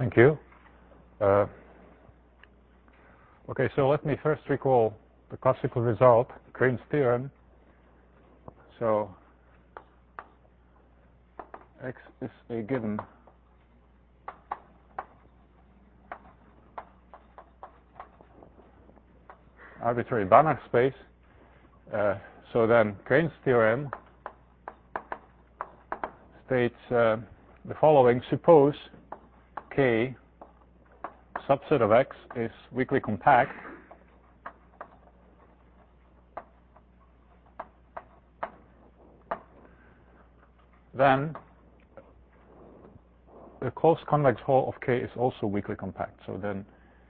Thank you. Okay, so let me first recall the classical result, Green's theorem. So X is a given arbitrary Banach space. So then Green's theorem states the following: suppose K subset of X is weakly compact, then the closed convex hull of K is also weakly compact. So then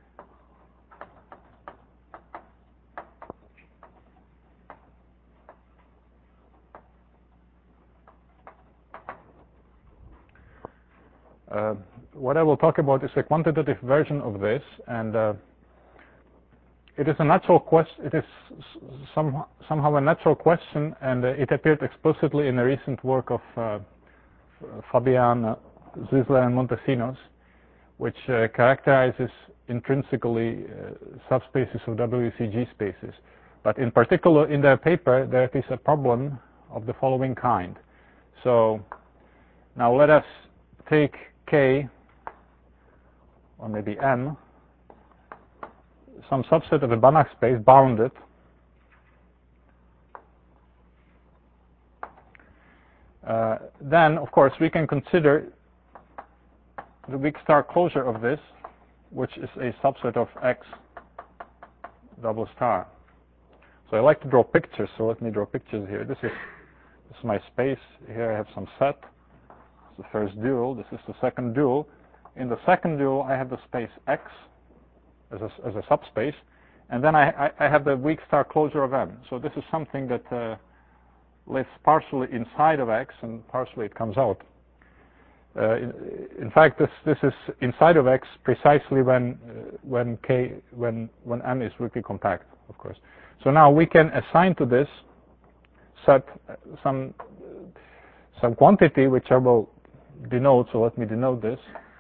what I will talk about is a quantitative version of this, and it is a natural question. It is somehow a natural question, and it appeared explicitly in a recent work of Fabian Zisler and Montesinos, which characterizes intrinsically subspaces of WCG spaces. But in particular, in their paper, there is a problem of the following kind. So now let us take K, or maybe M, some subset of a Banach space, bounded, then of course we can consider the weak star closure of this, which is a subset of X double star. So I like to draw pictures, so let me draw pictures here. This is my space. Here I have some set. It's the first dual. This is the second dual. In the second dual I have the space X as a subspace, and then I have the weak star closure of M. So this is something that lives partially inside of X and partially it comes out. In fact, this is inside of X precisely when M is weakly compact, of course. So now we can assign to this set some quantity which I will denote. So let me denote this.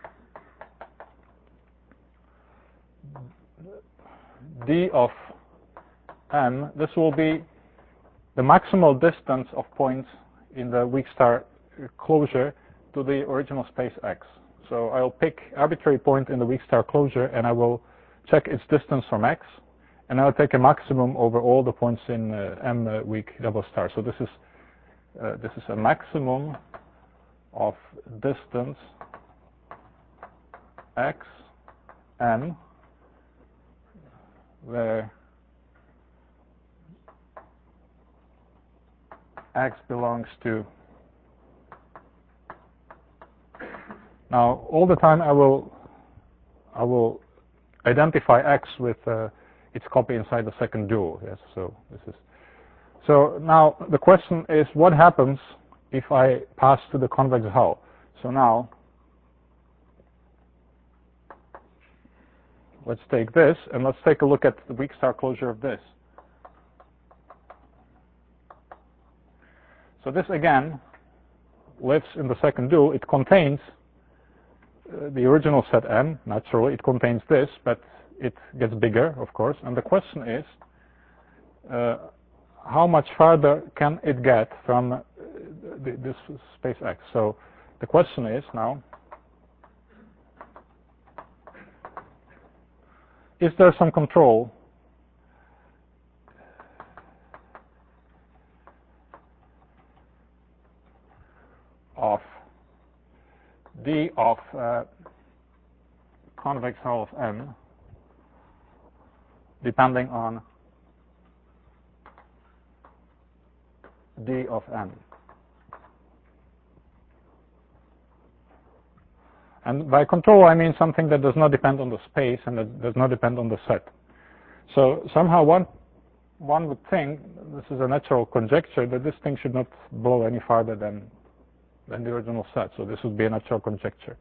D of M, this will be the maximal distance of points in the weak star closure to the original space X. So I'll pick arbitrary point in the weak star closure and I will check its distance from X, and I'll take a maximum over all the points in M weak double star. So this is a maximum of distance X M, where X belongs to. Now, all the time I will identify X with its copy inside the second dual. Yes. So now the question is, what happens if I pass to the convex hull? So now let's take this and let's take a look at the weak star closure of this. So this again lives in the second dual. It contains the original set M. Naturally, it contains this, but it gets bigger, of course. And the question is, how much farther can it get from this space X? So the question is now, is there some control of D of convex hull of M depending on D of M? And by control I mean something that does not depend on the space and that does not depend on the set. So somehow one would think, this is a natural conjecture, that this thing should not blow any farther than the original set. So this would be a natural conjecture.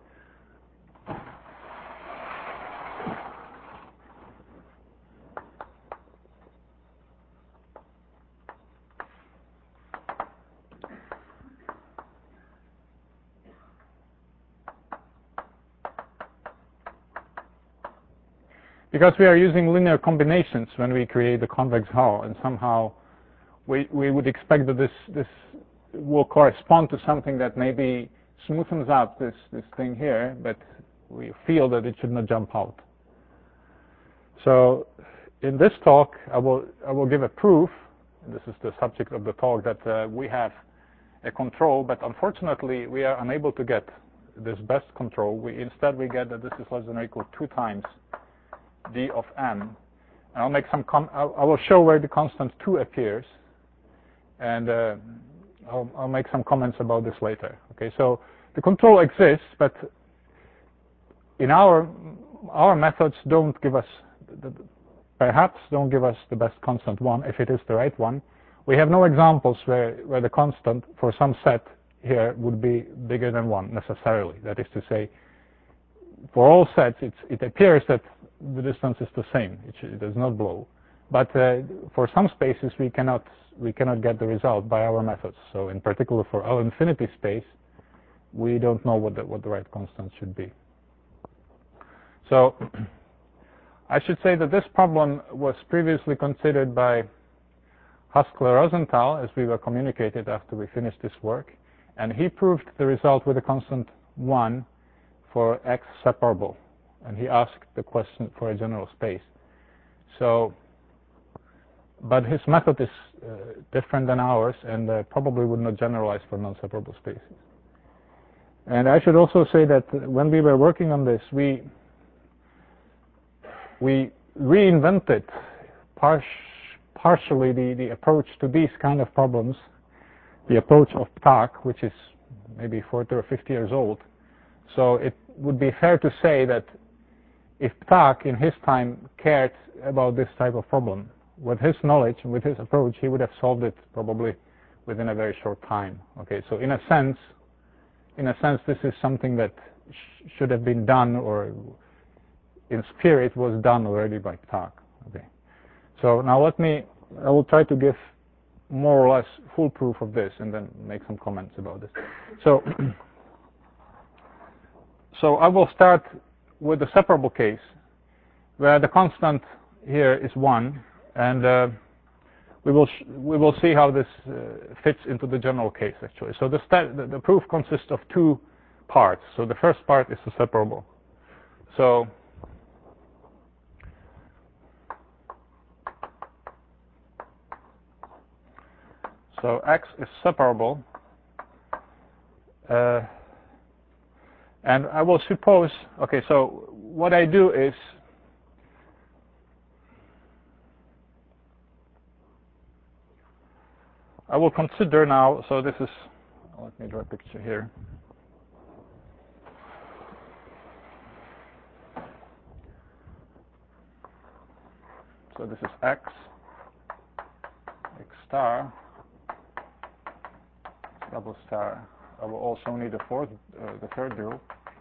because we are using linear combinations when we create the convex hull, and somehow we would expect that this will correspond to something that maybe smoothens out this thing here, but we feel that it should not jump out. So in this talk, I will give a proof. This is the subject of the talk, that we have a control, but unfortunately we are unable to get this best control. Instead we get that this is less than or equal to 2 times d of m. And I'll make some I will show where the constant 2 appears, and I'll make some comments about this later. Okay, so the control exists, but in our methods don't give us perhaps don't give us the best constant 1 if it is the right one. We have no examples where the constant for some set here would be bigger than 1 necessarily. That is to say, for all sets it appears that the distance is the same. It does not blow. But for some spaces we cannot get the result by our methods. So in particular for L infinity space, we don't know what the right constant should be. So I should say that this problem was previously considered by Haskell-Rosenthal, as we were communicated after we finished this work, and he proved the result with a constant 1 for x separable, and he asked the question for a general space. So, but his method is different than ours, and probably would not generalize for non-separable spaces. And I should also say that when we were working on this, we reinvented partially the approach to these kind of problems, the approach of Ptak, which is maybe 40 or 50 years old. So it would be fair to say that if Ptak in his time cared about this type of problem, with his knowledge and with his approach, he would have solved it probably within a very short time. Okay, so in a sense, this is something that should have been done, or in spirit was done already by Ptak. Okay, so now I will try to give more or less full proof of this, and then make some comments about this. So, I will start with the separable case, where the constant here is 1, and we will see how this fits into the general case actually. So the proof consists of 2 parts. So the first part is the separable. So x is separable, and I will suppose, okay, so what I do is I will consider now, so this is, let me draw a picture here. So this is x star, double star. I will also need the third rule.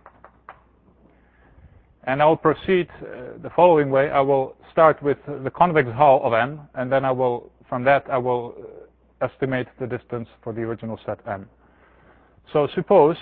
And I will proceed the following way. I will start with the convex hull of M, and then from that I will estimate the distance for the original set M. So suppose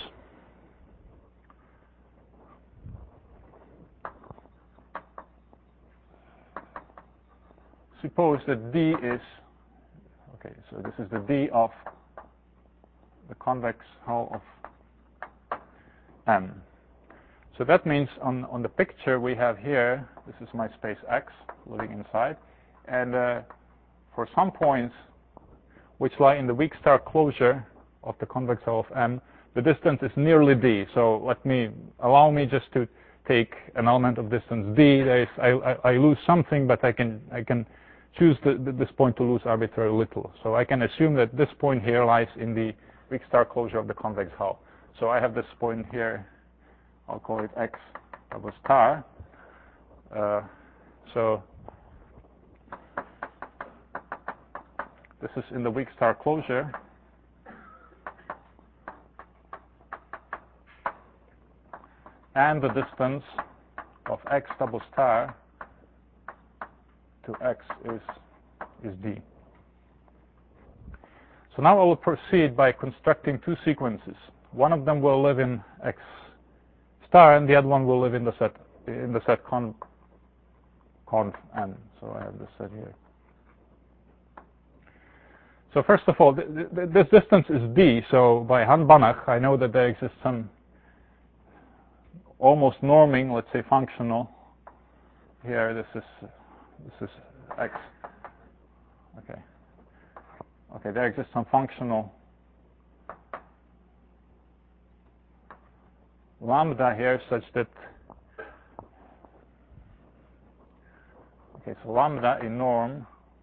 that D is, okay, so this is the D of the convex hull of M. So that means on the picture we have here, this is my space X living inside, and for some points which lie in the weak star closure of the convex hull of M, the distance is nearly D. So allow me just to take an element of distance D. I lose something, but I can choose this point to lose arbitrarily little. So I can assume that this point here lies in the weak star closure of the convex hull. So I have this point here. I'll call it X double star. So this is in the weak star closure. And the distance of X double star to X is D. So now I will proceed by constructing 2 sequences. One of them will live in X star, and the other one will live in the set conv n. So I have this set here. So first of all, this distance is d. So by Han-Banach, I know that there exists some almost norming, let's say functional. Here, this is x. Okay. Okay, there exists some functional lambda here such that, okay, so lambda in norm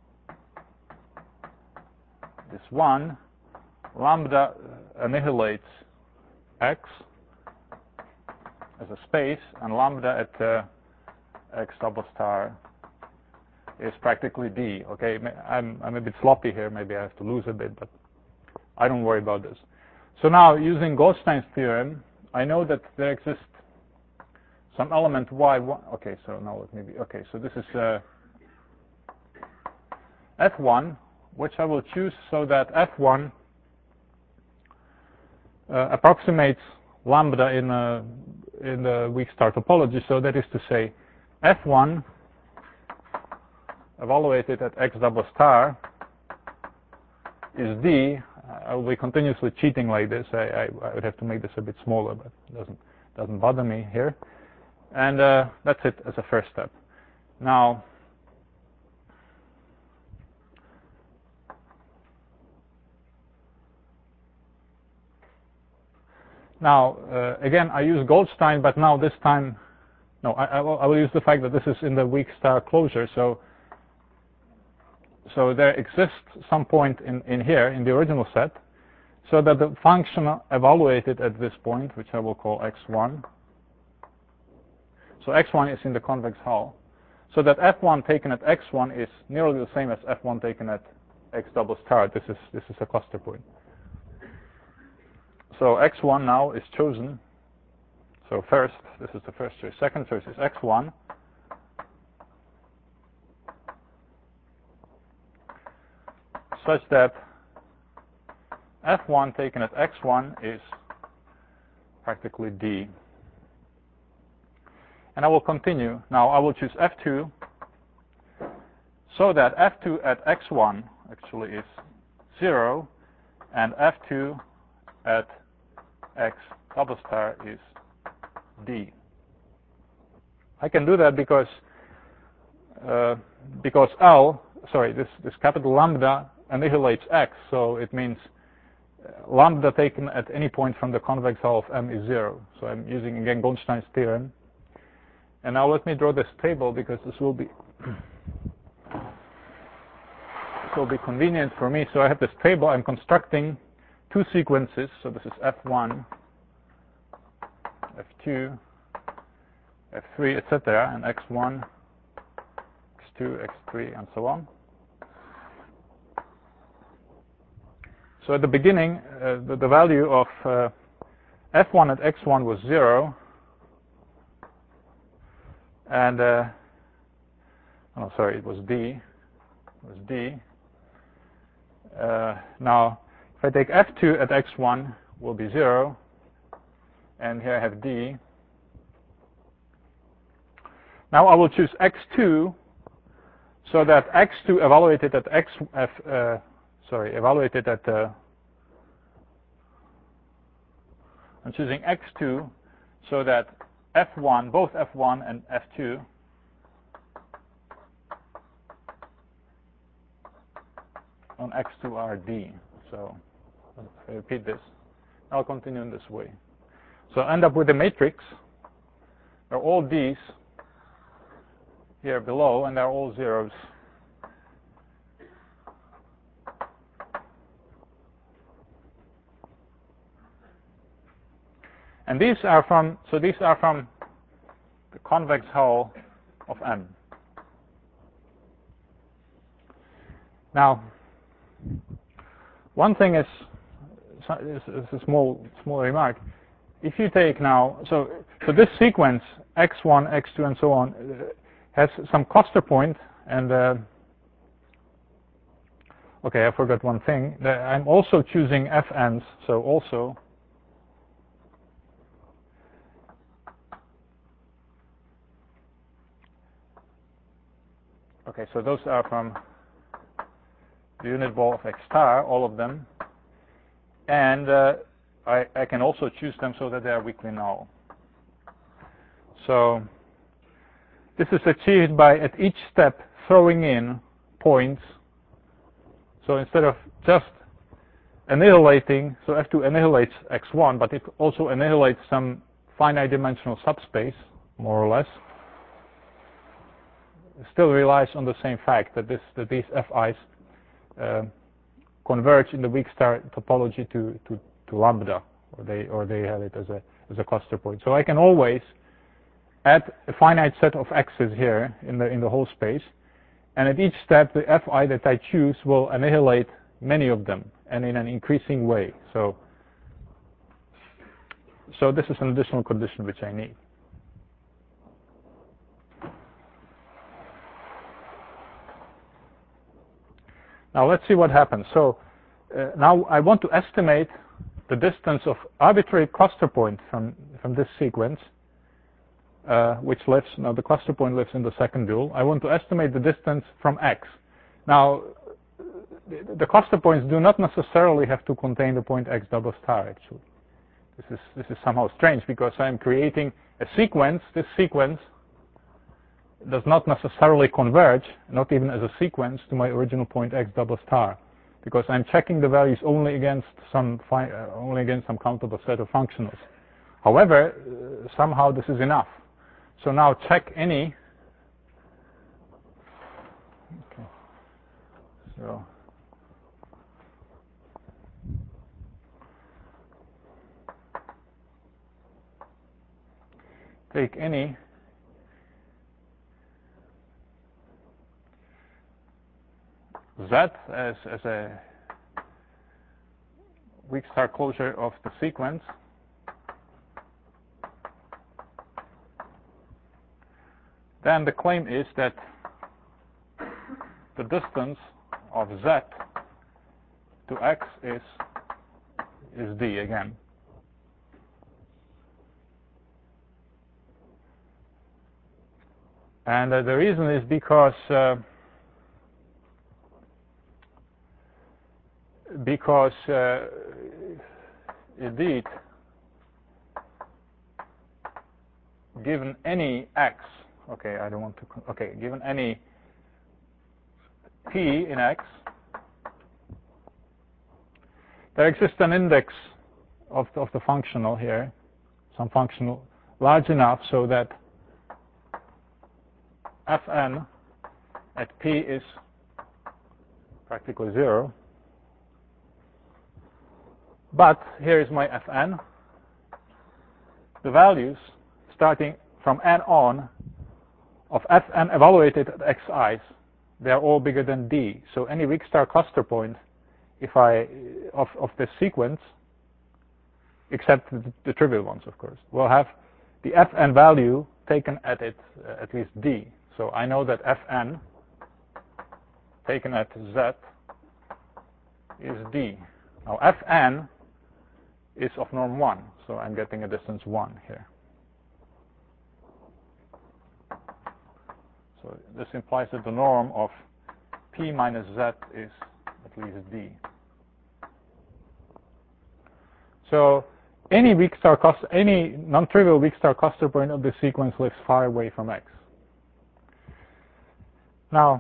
is 1. Lambda annihilates x as a space, and lambda at x double star is practically d. Okay, I'm a bit sloppy here. Maybe I have to lose a bit, but I don't worry about this. So now, using Goldstein's theorem, I know that there exists some element y1. Okay, so now let me be. Okay, so this is f1, which I will choose so that f1 approximates lambda in the weak star topology. So that is to say, f1 evaluated at x double star is d. I will be continuously cheating like this. I would have to make this a bit smaller, but it doesn't bother me here. And that's it as a first step. Now, again, I use Goldstein, but now this time, no, I will use the fact that this is in the weak star closure. So there exists some point in here, in the original set, so that the function evaluated at this point, which I will call x1. So x1 is in the convex hull. So that f1 taken at x1 is nearly the same as f1 taken at x double star. This is a cluster point. So x1 now is chosen. So first, this is the first choice. Second choice is x1. Such that f1 taken at x1 is practically d. And I will continue. Now I will choose f2 so that f2 at x1 actually is 0 and f2 at x double star is d. I can do that because this capital lambda annihilates x, so it means lambda taken at any point from the convex hull of M is 0. So I'm using again Goldstein's theorem. And now let me draw this table because this will be convenient for me. So I have this table. I'm constructing two sequences. So this is f1, f2, f3, etc., and x1, x2, x3, and so on. So at the beginning, the value of f1 at x1 was 0, and it was d. It was d. Now, if I take f2 at x1, will be 0, and here I have d. Now I will choose x2, so that x2 evaluated at I'm choosing x2 so that f1, both f1 and f2 on x2 are d. So if I repeat this, I'll continue in this way. So I end up with a matrix. They're all d's here below, and they're all zeros. And these are from the convex hull of M. Now, one thing is a small remark. If you take now, so this sequence x1, x2, and so on has some cluster point, and okay, I forgot one thing. I'm also choosing fn's, so also. Okay, so those are from the unit ball of X star, all of them. And I can also choose them so that they are weakly null. So this is achieved by, at each step, throwing in points. So instead of just annihilating, so F2 annihilates X1, but it also annihilates some finite dimensional subspace, more or less. It still relies on the same fact that these Fi's converge in the weak star topology to lambda, or they have it as a cluster point. So I can always add a finite set of x's here in the whole space, and at each step the Fi that I choose will annihilate many of them, and in an increasing way. So this is an additional condition which I need. Now let's see what happens. So now I want to estimate the distance of arbitrary cluster point from this sequence, which lives, now the cluster point lives in the second dual. I want to estimate the distance from X. Now, the cluster points do not necessarily have to contain the point X double star, actually. This is somehow strange, because I'm creating a sequence. This sequence does not necessarily converge, not even as a sequence, to my original point X double star, because I'm checking the values only against some countable set of functionals. However, somehow this is enough. So now check any. Okay. So take any Z as a weak star closure of the sequence. Then the claim is that the distance of Z to X is D again. And the reason is because indeed, given any X, okay, I don't want to, okay, given any P in X, there exists an index of the functional here, some functional large enough so that Fn at P is practically 0. But here is my Fn. The values starting from n on of Fn evaluated at xi's, they are all bigger than D. So any weak star cluster point, of this sequence, except the trivial ones, of course, will have the Fn value taken at least D. So I know that Fn taken at Z is D. Now Fn is of norm 1, so I'm getting a distance 1 here. So this implies that the norm of P minus Z is at least D. So any non-trivial weak star cluster point of this sequence lives far away from X. Now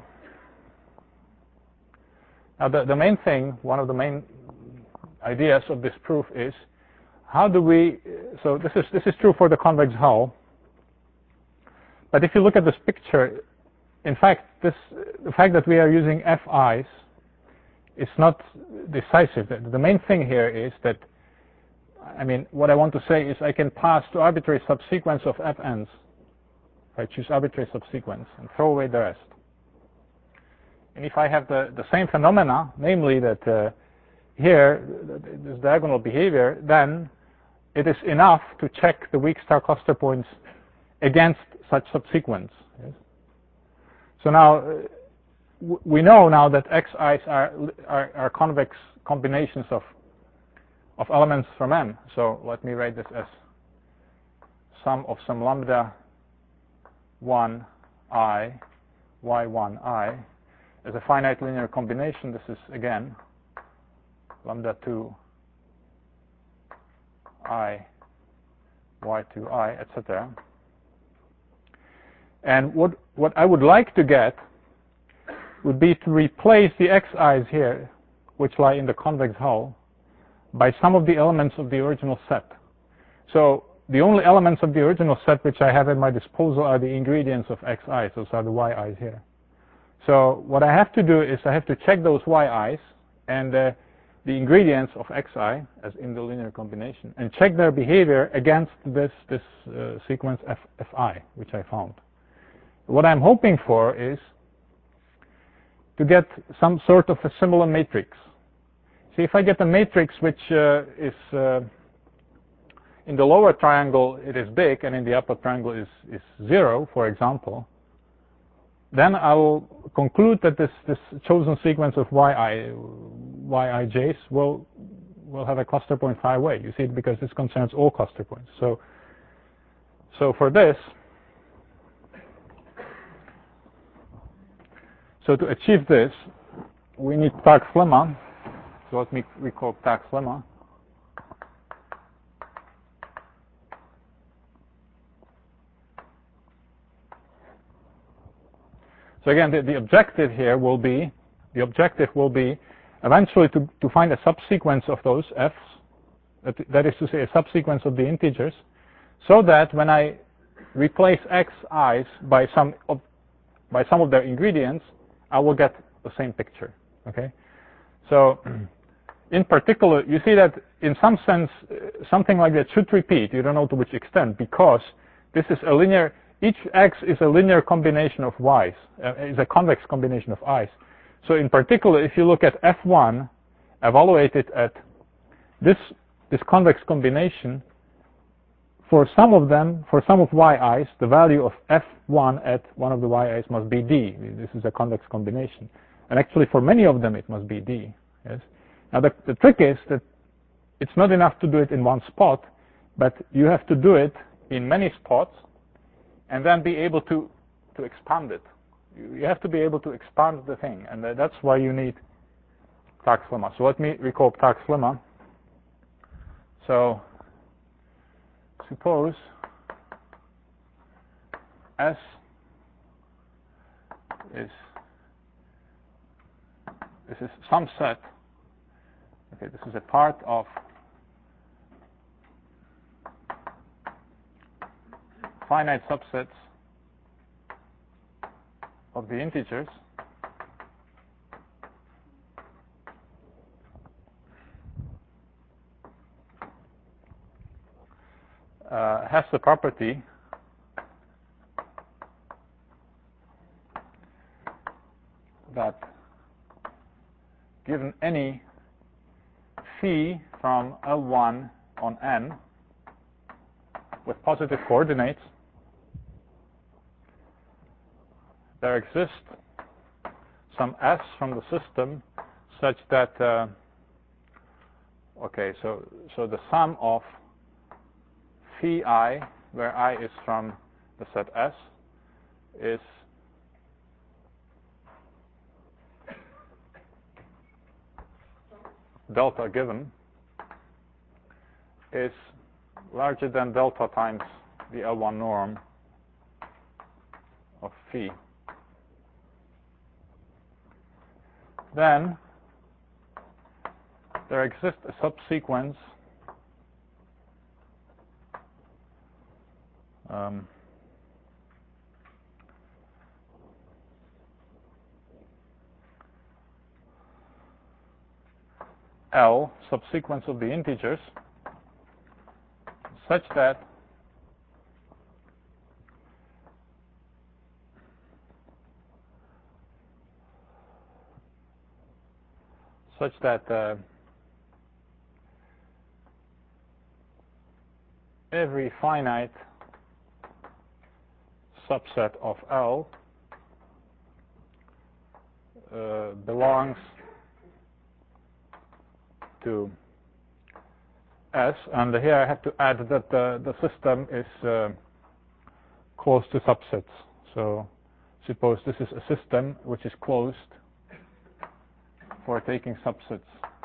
the main thing, one of the main ideas of this proof is, how do we, so this is true for the convex hull, but if you look at this picture, in fact, the fact that we are using Fi's is not decisive. The main thing here is that, I mean, what I want to say is I can pass to arbitrary subsequence of Fn's. I choose arbitrary subsequence and throw away the rest. And if I have the same phenomena, namely that here, this diagonal behavior, then it is enough to check the weak star cluster points against such subsequence. Yes? So now, we know now that xi's are convex combinations of elements from M. So let me write this as sum of some lambda 1 I y1i as a finite linear combination. This is again lambda 2 I, y2i, etc. And what I would like to get would be to replace the xi's here, which lie in the convex hull, by some of the elements of the original set. So the only elements of the original set which I have at my disposal are the ingredients of xi's, those are the yi's here. So what I have to do is I have to check those yi's and the ingredients of xi as in the linear combination and check their behavior against this sequence fi, which I found. What I'm hoping for is to get some sort of a similar matrix. See, if I get a matrix which is in the lower triangle it is big and in the upper triangle is 0, for example, then I will conclude that this chosen sequence of yij's will have a cluster point phi away. You see, because this concerns all cluster points. So for this, so to achieve this, we need Stark's lemma. So let me recall Stark's lemma. So again, the objective here will be, eventually to find a subsequence of those f's, that is to say a subsequence of the integers, so that when I replace xi's by some of their ingredients, I will get the same picture. Okay. So in particular, you see that in some sense something like that should repeat. You don't know to which extent, because this is a linear. Each x is a linear combination of y's, is a convex combination of i's. So in particular, if you look at f1 evaluated at this convex combination, for some of yi's, the value of f1 at one of the yi's must be d. This is a convex combination. And actually for many of them it must be d. Yes. Now the trick is that it's not enough to do it in one spot, but you have to do it in many spots and then be able to expand it. You have to be able to expand the thing, and that's why you need Stark's lemma. So let me recall Stark's lemma. So suppose S is some set. Okay, this is a part of finite subsets of the integers has the property that given any phi from L1 on n with positive coordinates, there exists some s from the system such that okay, so the sum of phi I, where I is from the set S, is delta given is larger than delta times the L1 norm of phi. Then there exists a subsequence L, subsequence of the integers, such that every finite subset of L belongs to S, and here I have to add that the system is close to subsets. So suppose this is a system which is closed for taking subsets.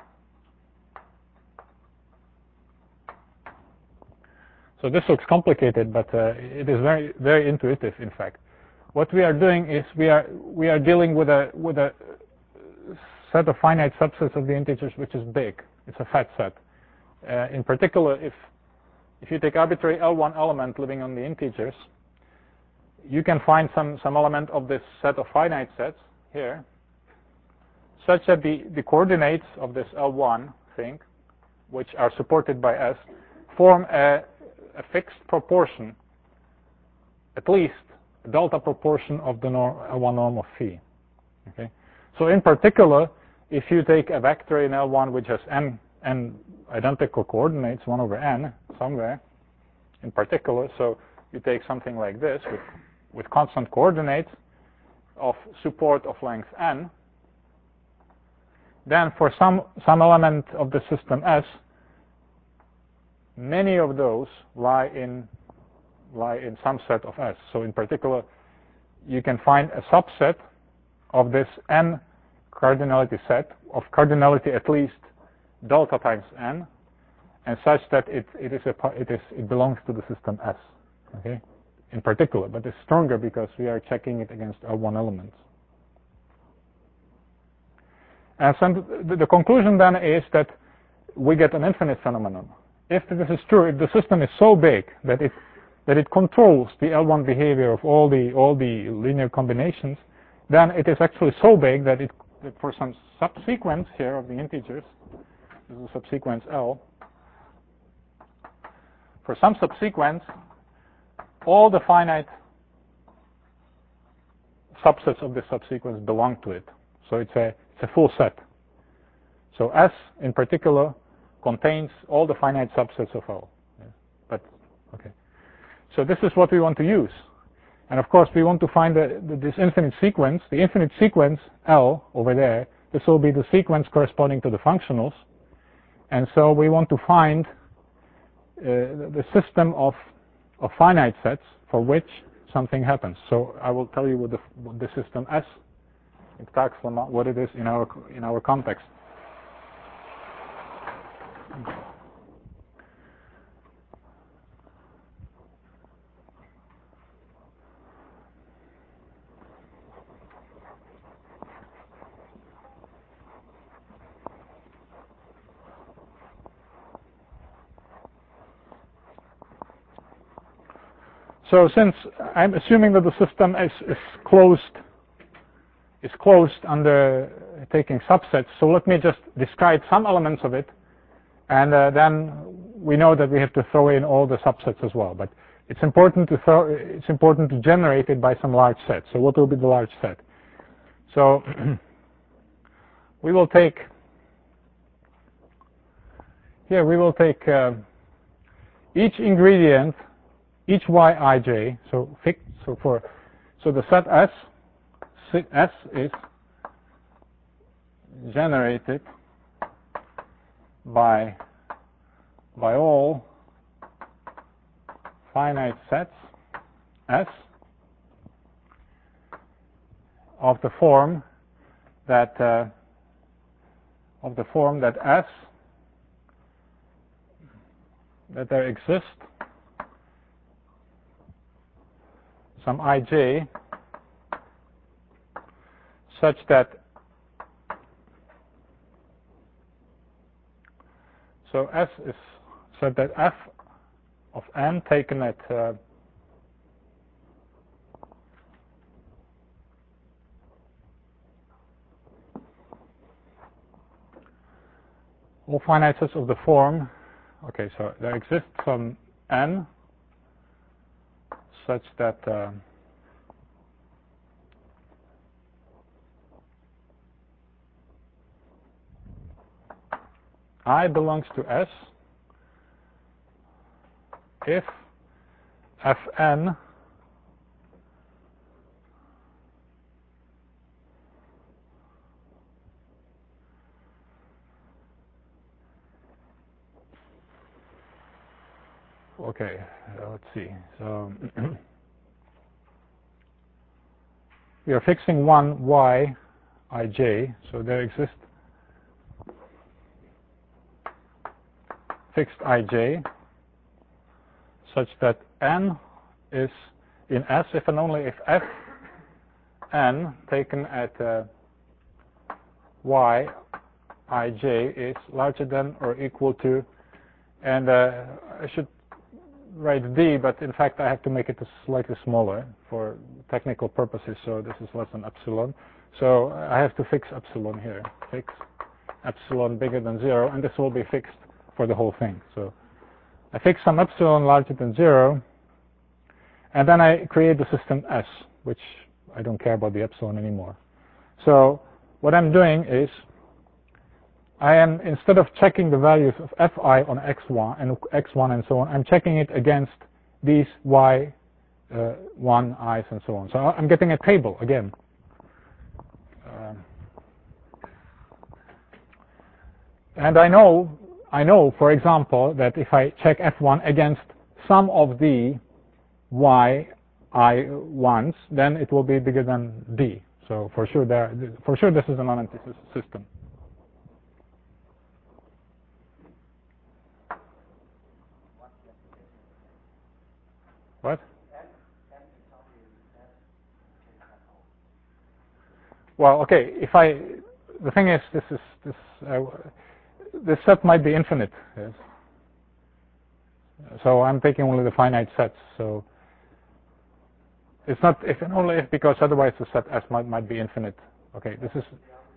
So this looks complicated, but it is very, very intuitive. In fact, what we are doing is we are dealing with a set of finite subsets of the integers which is big. It's a fat set. In particular, if you take arbitrary L1 element living on the integers, you can find some element of this set of finite sets here, such that the coordinates of this L1 thing, which are supported by S, form a fixed proportion, at least a delta proportion of the L1 norm of phi. Okay? So in particular, if you take a vector in L1 which has n identical coordinates, 1 over n, somewhere, in particular, so you take something like this with constant coordinates of support of length n, then for some element of the system S, many of those lie in some set of S. So in particular, you can find a subset of this n cardinality set, of cardinality at least delta times n, and such that it belongs to the system S. Okay, in particular, but it's stronger because we are checking it against L1 elements. And so the conclusion then is that we get an infinite phenomenon. If this is true, if the system is so big that it controls the L1 behavior of all the linear combinations, then it is actually so big that for some subsequence here of the integers, this is a subsequence L, for some subsequence, all the finite subsets of this subsequence belong to it. So it's a full set. So S in particular contains all the finite subsets of L. Yeah. But okay. So this is what we want to use. And of course we want to find this infinite sequence, the infinite sequence L over there. This will be the sequence corresponding to the functionals. And so we want to find the system of finite sets for which something happens. So I will tell you what the system S in Taxlemma, what it is in our context. So since I'm assuming that the system is closed under taking subsets, so let me just describe some elements of it, and then we know that we have to throw in all the subsets as well. But it's important to generate it by some large set. So what will be the large set? So we will take each ingredient, each yij. So the set S is generated by all finite sets S of the form that S that there exists some ij such that S is such that f of n taken at all finite sets of the form. Okay, so there exists some n such that I belongs to S if Fn okay, let's see. So we are fixing one y ij, so there exists fixed ij such that n is in S if and only if f n taken at y ij is larger than or equal to, and I should write d, but in fact I have to make it slightly smaller for technical purposes, so this is less than epsilon. So I have to fix epsilon here. Fix epsilon bigger than 0, and this will be fixed for the whole thing. So I fix some epsilon larger than 0, and then I create the system S, which I don't care about the epsilon anymore. So what I'm doing is I am, instead of checking the values of fi on x1 and so on, I'm checking it against these y1 i's and so on. So I'm getting a table again. And I know, for example, that if I check f1 against some of the yi1s, then it will be bigger than d. So for sure, this is a non-empty system. What? Well, okay. The thing is, this set might be infinite. Yes. So I'm taking only the finite sets. So it's not if and only if, because otherwise the set S might be infinite. Okay. This is.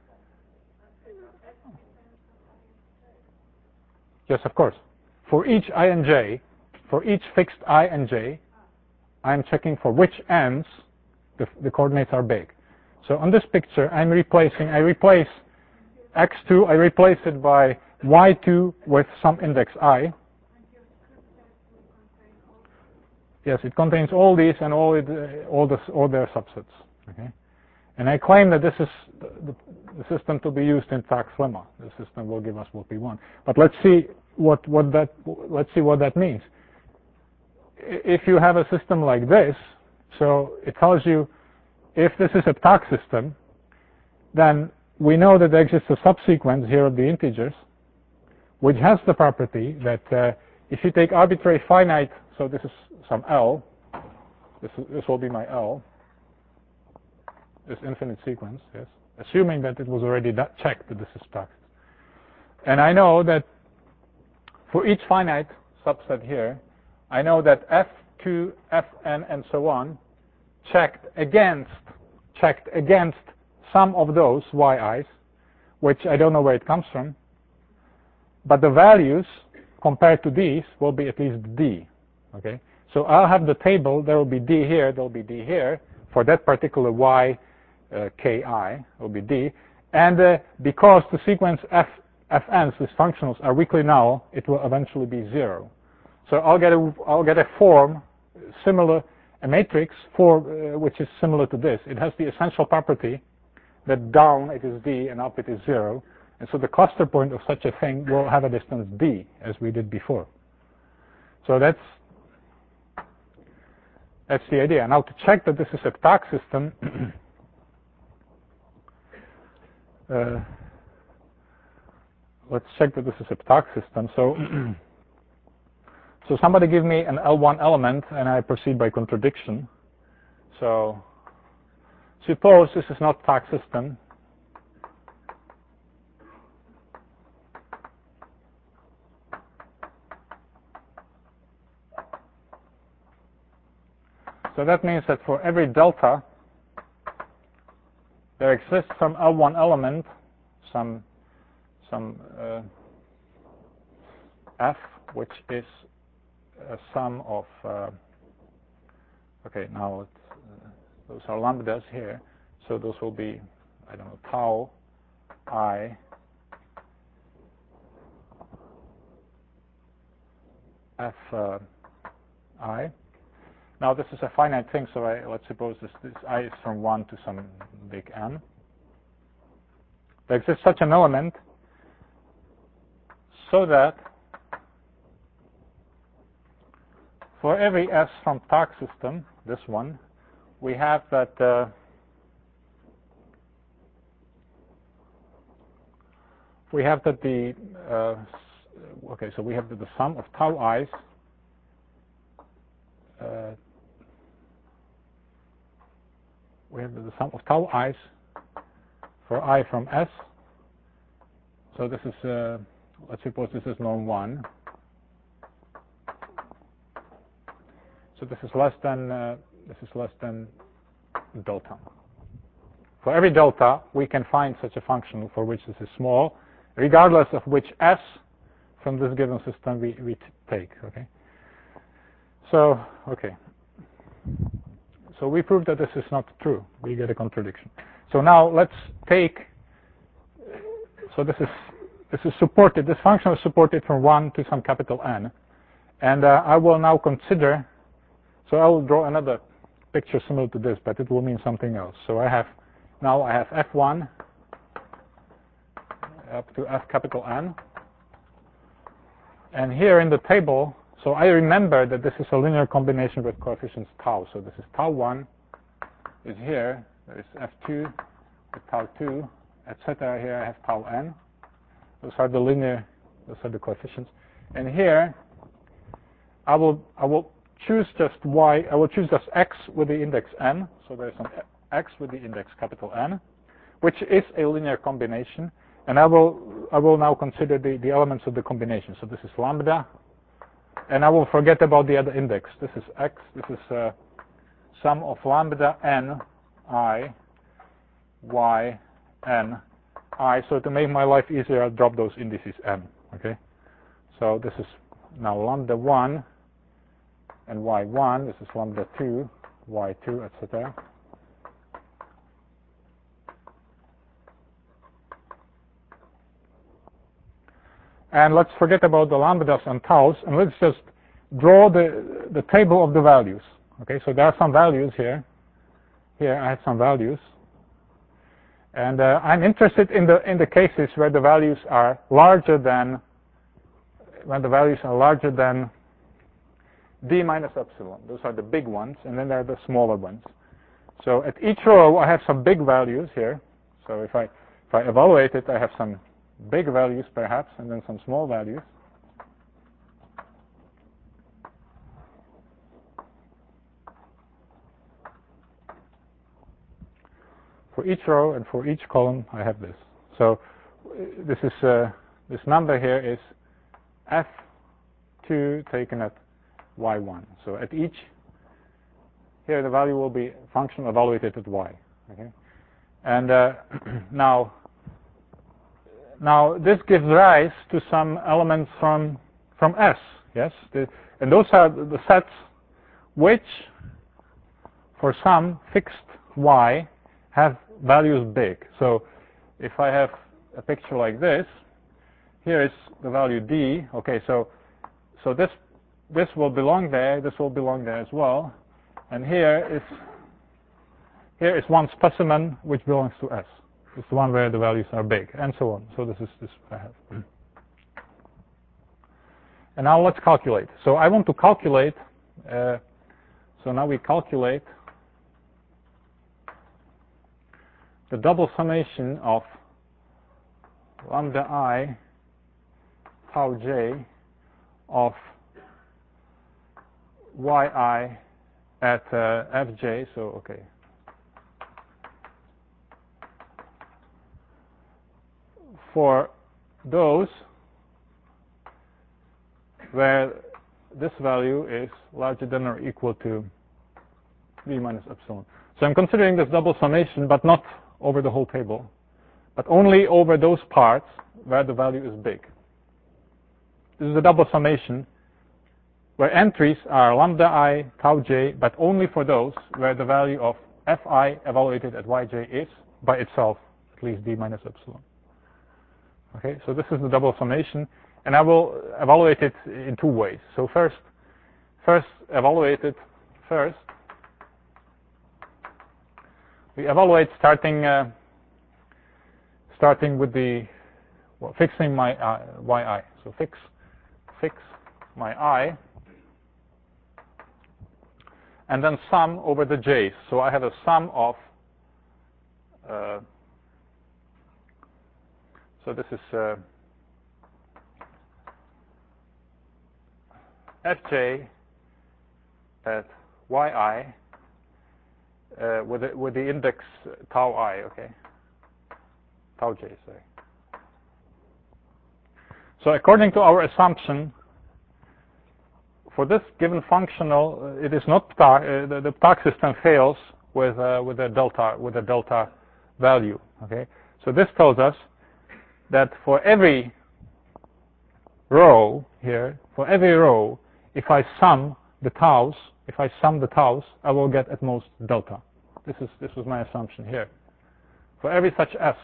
Yes, of course. For each I and j, for each fixed I and j, I'm checking for which n's the coordinates are big. So on this picture, I replace x2, I replace it by y2 with some index I. Yes, it contains all these and all their subsets. Okay, and I claim that this is the system to be used in tax lemma. The system will give us what we want. But let's see what that means. If you have a system like this, so it tells you if this is a tax system, then we know that there exists a subsequence here of the integers, which has the property that if you take arbitrary finite, so this is some L, this will be my L, this infinite sequence, yes, assuming that it was already checked that this is tax. And I know that for each finite subset here, I know that f2, fn, and so on checked against some of those yi's, which I don't know where it comes from, but the values compared to these will be at least d. Okay, so I'll have the table. There will be d here. There will be d here for that particular y ki will be d, and because the sequence fn's, these functionals, are weakly null, it will eventually be 0. So I'll get a form similar, a matrix which is similar to this. It has the essential property that down it is d and up it is 0, and so the cluster point of such a thing will have a distance d, as we did before. So that's the idea. Now to check that this is a tax system, let's check that this is a tax system. So somebody give me an L1 element, and I proceed by contradiction. So suppose this is not tax system. So that means that for every delta, there exists some L1 element, some f, which is a sum of, okay, now those are lambdas here, so those will be, I don't know, tau I f I. Now this is a finite thing, so let's suppose this I is from 1 to some big N. There exists such an element so that for every S from tax system, this one, we have that we have that the okay, so we have that the sum of tau i's we have the sum of tau i's for I from S. So this is let's suppose this is norm 1. So this is less than delta. For every delta, we can find such a function for which this is small, regardless of which S from this given system we take. Okay. So okay. So we prove that this is not true. We get a contradiction. So now let's take. So this is supported. This function is supported from 1 to some capital N, and I will now consider. So I will draw another picture similar to this, but it will mean something else. So I have F1 up to F capital N, and here in the table. So I remember that this is a linear combination with coefficients tau. So this is tau 1 is here. There is F2 with tau 2, etc. Here I have tau n. Those are the linear. Those are the coefficients. And here I will choose just y. I will choose just x with the index n. So there's some x with the index capital N, which is a linear combination. And I will now consider the elements of the combination. So this is lambda. And I will forget about the other index. This is x. This is sum of lambda n I y n I. So to make my life easier, I'll drop those indices n. Okay. So this is now lambda 1 and y1. This is lambda 2, y2, etc. And let's forget about the lambdas and taus, and let's just draw the table of the values. Okay, so there are some values here. Here I have some values, and I'm interested in the cases where the values are larger than d minus epsilon. Those are the big ones, and then there are the smaller ones. So at each row I have some big values here. So if I evaluate it, I have some big values perhaps, and then some small values. For each row and for each column, I have this. So this is this number here is F2 taken at y1. So at each, here the value will be function evaluated at y. Okay, and now this gives rise to some elements from S. Yes, and those are the sets which, for some fixed y, have values big. So if I have a picture like this, here is the value d. Okay, so this will belong there. This will belong there as well. And here is one specimen which belongs to S. It's the one where the values are big, and so on. So this I have. And now let's calculate. So I want to calculate. So now we calculate the double summation of lambda I tau j of yi at fj. So okay. For those where this value is larger than or equal to d minus epsilon. So I'm considering this double summation, but not over the whole table, but only over those parts where the value is big. This is a double summation where entries are lambda I tau j, but only for those where the value of fi evaluated at yj is by itself at least d minus epsilon. Okay, so this is the double summation, and I will evaluate it in two ways. So first evaluate it first. We evaluate starting with the fixing my yi. So fix my I, and then sum over the j's. So I have a sum of So this is Fj at yi with the index tau I, okay, tau j, sorry. So according to our assumption, for this given functional, it is not the Ptah system fails with a delta value. Okay, so this tells us that for every row here, if I sum the taus, I will get at most delta. This was my assumption here. For every such S,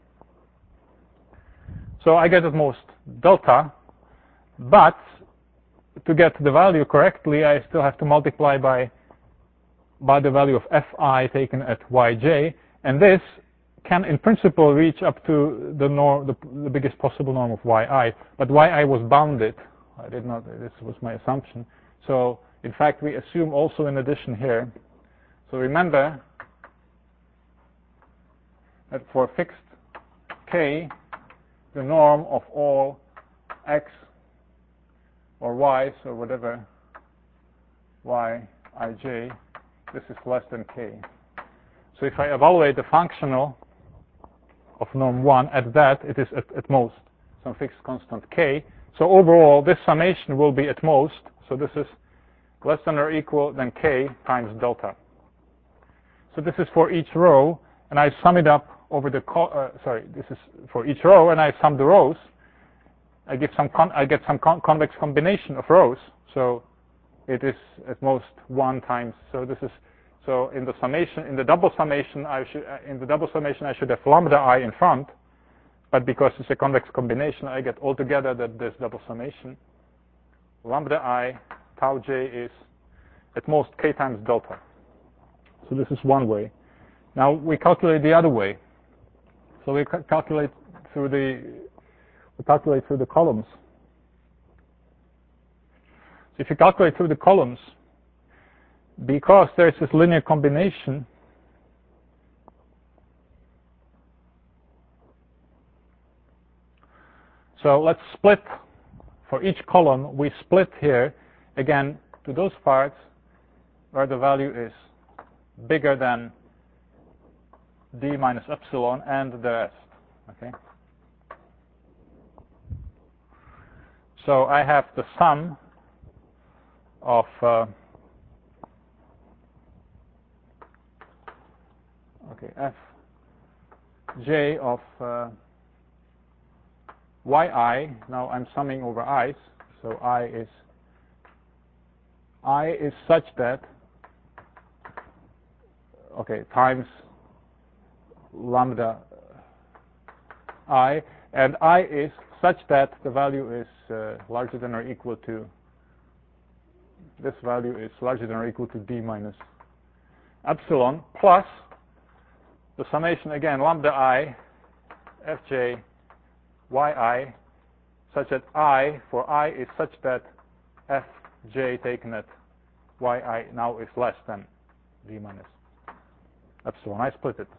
so I get at most delta, but to get the value correctly, I still have to multiply by the value of Fi taken at Yj, and this can in principle reach up to the norm, the biggest possible norm of Yi, but Yi was bounded. I did not, this was my assumption. So in fact we assume also in addition here, so remember that for fixed k, the norm of all x or y's or whatever Yij, this is less than k. So if I evaluate the functional of norm 1 at that, it is at most some fixed constant k. So overall, this summation will be at most, so this is less than or equal than k times delta. So this is for each row, and I sum it up over the, this is for each row, and I sum the rows. I get some convex combination of rows, so it is at most 1 times, so this is, so in the summation, in the double summation, I should have lambda I in front, but because it's a convex combination, I get altogether that this double summation, lambda I tau j is at most k times delta. So this is one way. Now we calculate the other way. So we calculate through the columns. So if you calculate through the columns, because there's this linear combination, so let's split for each column. We split here again to those parts where the value is bigger than d minus epsilon and the rest. Okay. So I have the sum of f j of yi. Now I'm summing over i's, so I is such that, okay, times lambda I, and I is such that the value is larger than or equal to, this value is larger than or equal to d minus epsilon, plus the summation again, lambda I fj yi, such that I, for I is such that fj taken at yi now is less than d minus epsilon. I split it.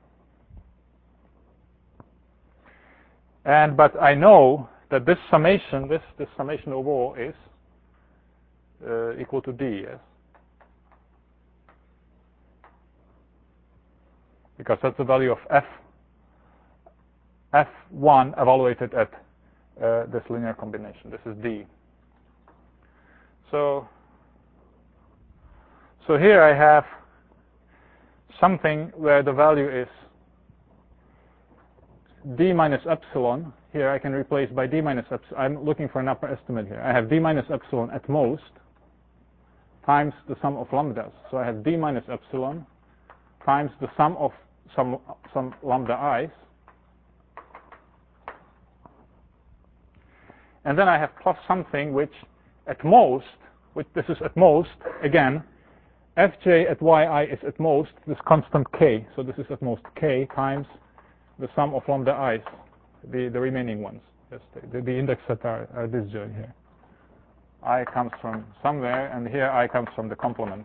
But I know that this summation, this summation overall is equal to d, yes? Because that's the value of f1 evaluated at this linear combination. This is d. So here I have something where the value is d minus epsilon. Here I can replace by d minus epsilon. I'm looking for an upper estimate here. I have d minus epsilon at most times the sum of lambdas. So I have d minus epsilon times the sum of some lambda i's. And then I have plus something which at most, this is at most, again, fj at yi is at most this constant k. So this is at most k times the sum of lambda i's, the remaining ones. The index that are disjoint here. I comes from somewhere, and here I comes from the complement.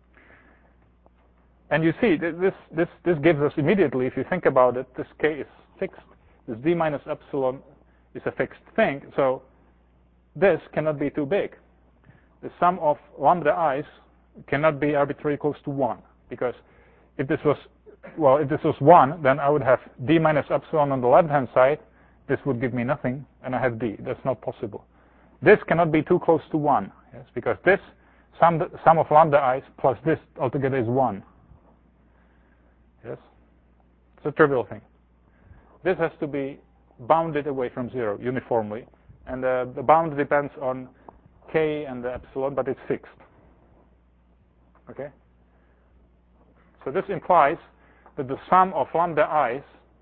And you see, this gives us immediately, if you think about it, this k is fixed. This d minus epsilon is a fixed thing, so this cannot be too big. The sum of lambda i's cannot be arbitrarily close to 1, because if this was 1, then I would have d minus epsilon on the left-hand side. This would give me nothing, and I have d. That's not possible. This cannot be too close to 1, yes, because this sum of lambda i's plus this altogether is 1. Yes, it's a trivial thing. This has to be bounded away from 0 uniformly, and the bound depends on k and the epsilon, but it's fixed. Okay. So this implies that the sum of lambda i's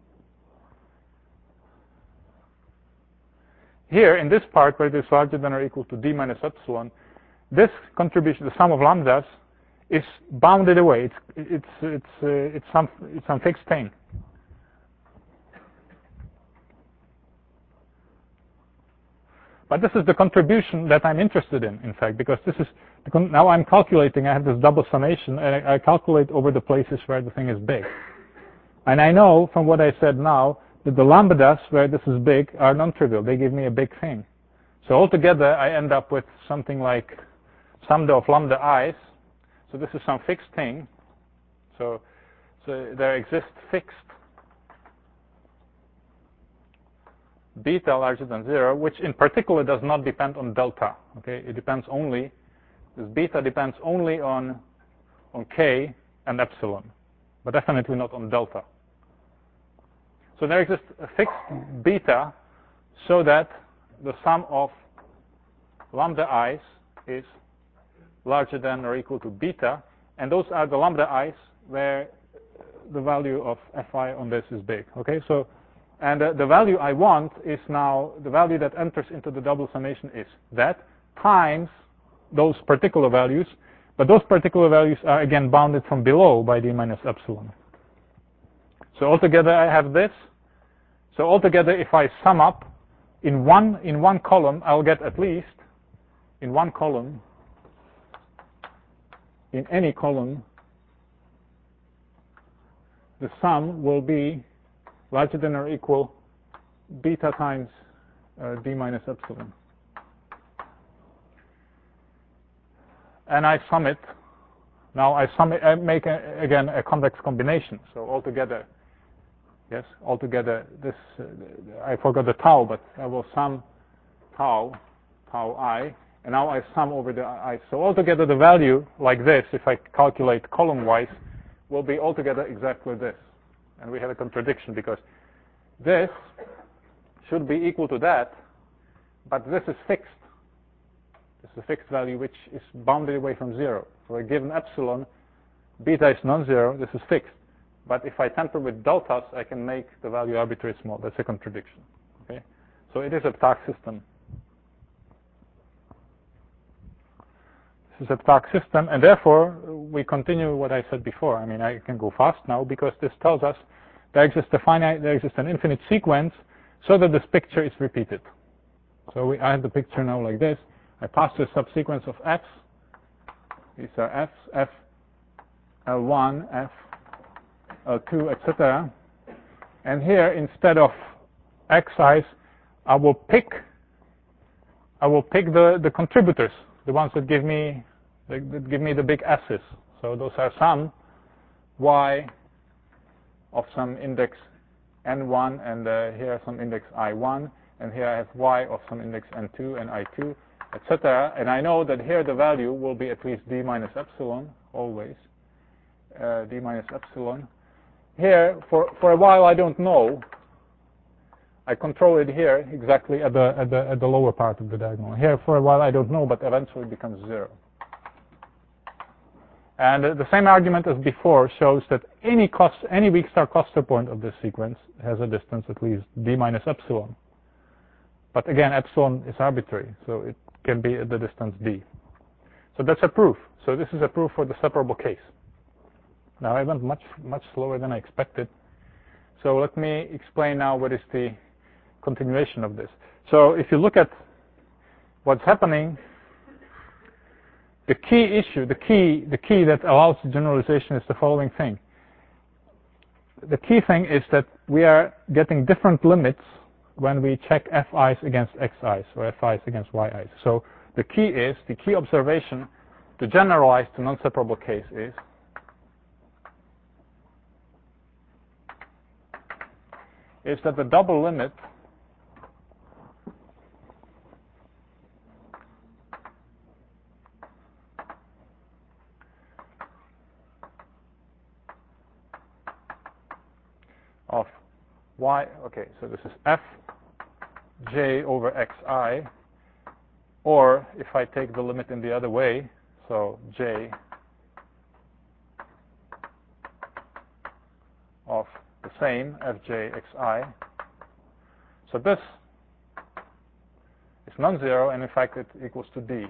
here in this part where it is larger than or equal to d minus epsilon, this contribution, the sum of lambdas, is bounded away. It's some fixed thing. But this is the contribution that I'm interested in fact, because this is now I'm calculating. I have this double summation, and I calculate over the places where the thing is big. And I know from what I said now that the lambdas where this is big are non-trivial. They give me a big thing. So altogether, I end up with something like sum of lambda i's. So this is some fixed thing. So there exists fixed beta larger than 0, which in particular does not depend on delta. Okay, it depends only. This beta depends only on k and epsilon, but definitely not on delta. So there exists a fixed beta, so that the sum of lambda i's is larger than or equal to beta, and those are the lambda i's where the value of fi on this is big. Okay, so and the value I want is now the value that enters into the double summation is that times those particular values, but those particular values are again bounded from below by d minus epsilon. So altogether I have this. So altogether, if I sum up in one column, I'll get at least in one column, in any column, the sum will be larger than or equal beta times d minus epsilon. And I sum it. Now I make again a convex combination. So altogether, yes, altogether this I forgot the tau, but I will sum tau I, and now I sum over the I. So altogether the value like this, if I calculate column-wise, will be altogether exactly this. And we have a contradiction because this should be equal to that, but this is fixed. This is a fixed value which is bounded away from 0. For a given epsilon, beta is non-zero, this is fixed. But if I tamper with deltas, I can make the value arbitrarily small. That's a contradiction. Okay? So it is a Ptah system. This is a Ptah system, and therefore we continue what I said before. I mean, I can go fast now because this tells us there exists an infinite sequence, so that this picture is repeated. So I have the picture now like this. I pass to a subsequence of f's. These are f's, f, L1, f, L2, etc. And here, instead of xi's, I will pick the contributors, the ones that give me the big s's. So those are some y of some index n1, and here are some index i1, and here I have y of some index n2 and i2, etc. And I know that here the value will be at least d minus epsilon, always, d minus epsilon. Here, for a while, I don't know. I control it here exactly at the lower part of the diagonal. Here, for a while, I don't know, but eventually it becomes 0. And the same argument as before shows that any weak star cluster point of this sequence has a distance at least d minus epsilon. But again, epsilon is arbitrary, so it can be at the distance d. So that's a proof. So this is a proof for the separable case. Now I went much slower than I expected. So let me explain now what is the continuation of this. So if you look at what's happening, the key issue, the key that allows generalization is the following thing. the key thing is that we are getting different limits when we check fi's against xi's or fi's against yi's. So the key observation to generalize to non-separable case is that the double limit of y, okay, so this is fj over xi, or if I take the limit in the other way, so j of the same fj xi, so this is non-zero, and in fact it equals to d.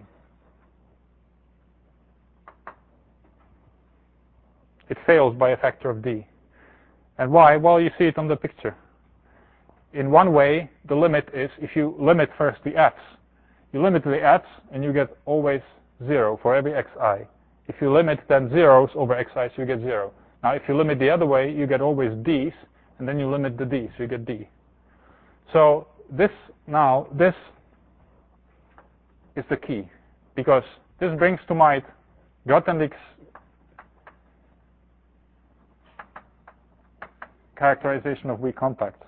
It fails by a factor of d. And why? Well, you see it on the picture. In one way, the limit is, if you limit first the f's, you limit the f's and you get always 0 for every xi. If you limit then zeros over xi's, you get 0. Now if you limit the other way, you get always d's, and then you limit the d, so you get d. So this is the key, because this brings to mind Grothendieck's characterization of weak compacts.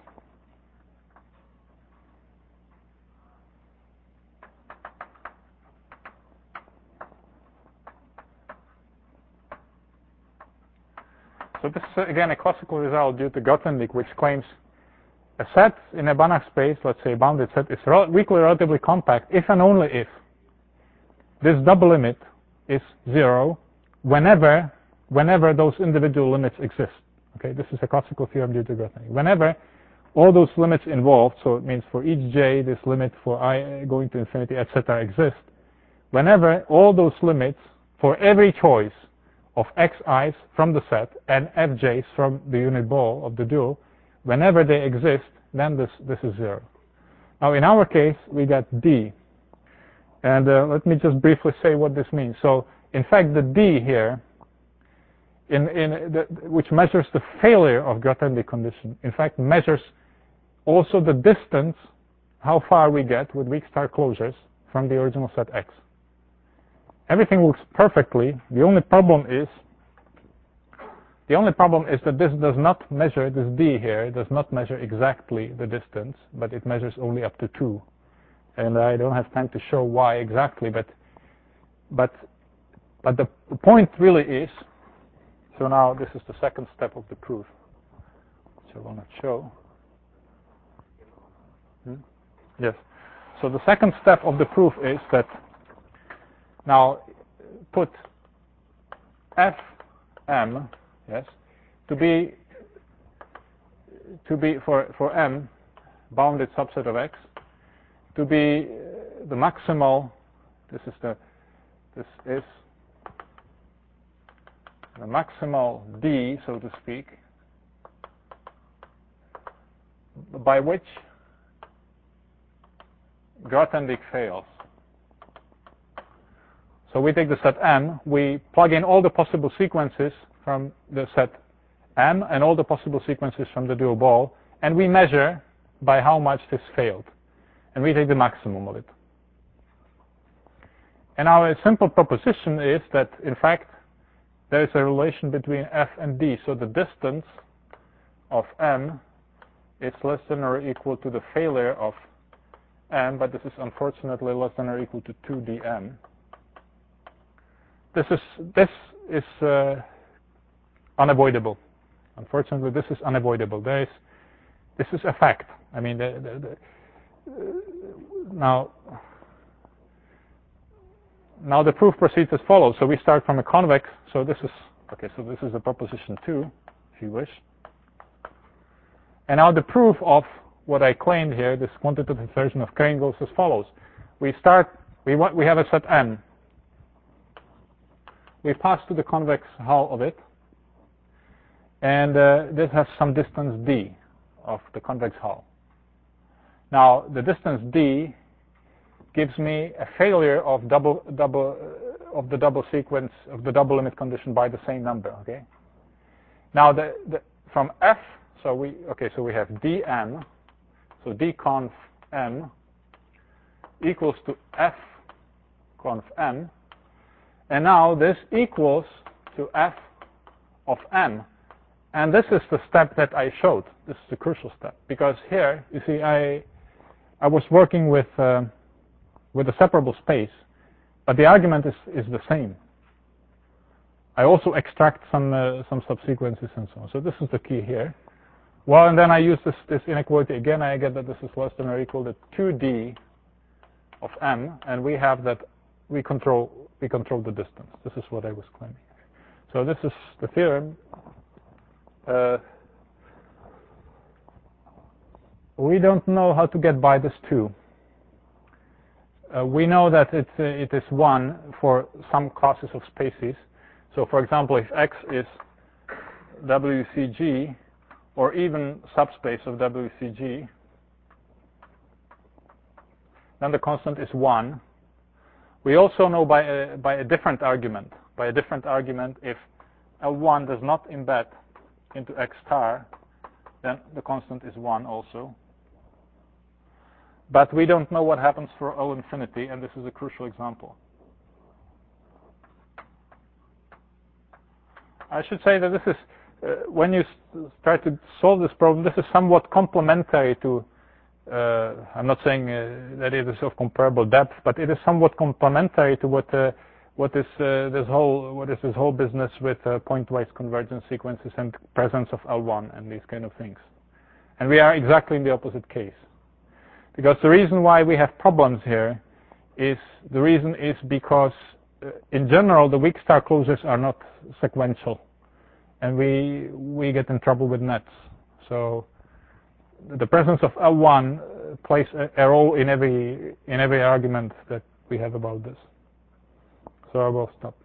So this is again a classical result due to Grothendieck, which claims a set in a Banach space, let's say a bounded set, is weakly relatively compact if and only if this double limit is 0 whenever those individual limits exist. Okay, this is a classical theorem due to Grothendieck. Whenever all those limits involved, so it means for each j, this limit for I going to infinity, etc., exist, whenever all those limits for every choice of xi's from the set and fj's from the unit ball of the dual, whenever they exist, then this is 0. Now in our case, we got d. And let me just briefly say what this means. So in fact, the d here, which measures the failure of Grothendieck condition, in fact measures also the distance, how far we get with weak star closures from the original set X. Everything works perfectly. The only problem is that this does not measure, this d here does not measure exactly the distance, but it measures only up to 2. And I don't have time to show why exactly, but the point really is, so now this is the second step of the proof, which I will not show. Yes. So the second step of the proof is that now put fm, yes, to be for m bounded subset of X to be the maximal. This is the maximal d, so to speak, by which Grothendieck fails. So we take the set M, we plug in all the possible sequences from the set M and all the possible sequences from the dual ball, and we measure by how much this failed. And we take the maximum of it. And our simple proposition is that, in fact, there is a relation between f and d. So the distance of m is less than or equal to the failure of m, but this is unfortunately less than or equal to 2dm. This is unavoidable. Unfortunately, this is unavoidable. This is a fact. I mean, now the proof proceeds as follows. So we start from a convex. So this is okay. So this is the proposition 2, if you wish. And now the proof of what I claimed here, this quantitative version of Crane, goes as follows. We have a set M. We pass to the convex hull of it, and this has some distance d of the convex hull. Now the distance d gives me a failure of of the double sequence of the double limit condition by the same number. Okay. Now from F, so we have dn, so d conf n equals to F conf n, and now this equals to F of n. And this is the step that I showed. This is the crucial step, because here, you see, I was working with a separable space, but the argument is the same. I also extract some subsequences and so on. So this is the key here. Well, and then I use this inequality again. I get that this is less than or equal to 2d of n, and we have that we control the distance. This is what I was claiming. So this is the theorem. We don't know how to get by this 2. We know that it is 1 for some classes of spaces. So for example, if X is WCG, or even subspace of WCG, then the constant is 1. We also know by a different argument. By a different argument, if L1 does not embed into X star, then the constant is 1 also. But we don't know what happens for O infinity, and this is a crucial example. I should say that this is, when you try to solve this problem, this is somewhat complementary to, I'm not saying that it is of comparable depth, but it is somewhat complementary to what is this whole business with pointwise convergence sequences and presence of L1 and these kind of things. And we are exactly in the opposite case. Because the reason why we have problems here is because in general the weak star closures are not sequential, and we get in trouble with nets. So the presence of L1 plays a role in every argument that we have about this. So I will stop.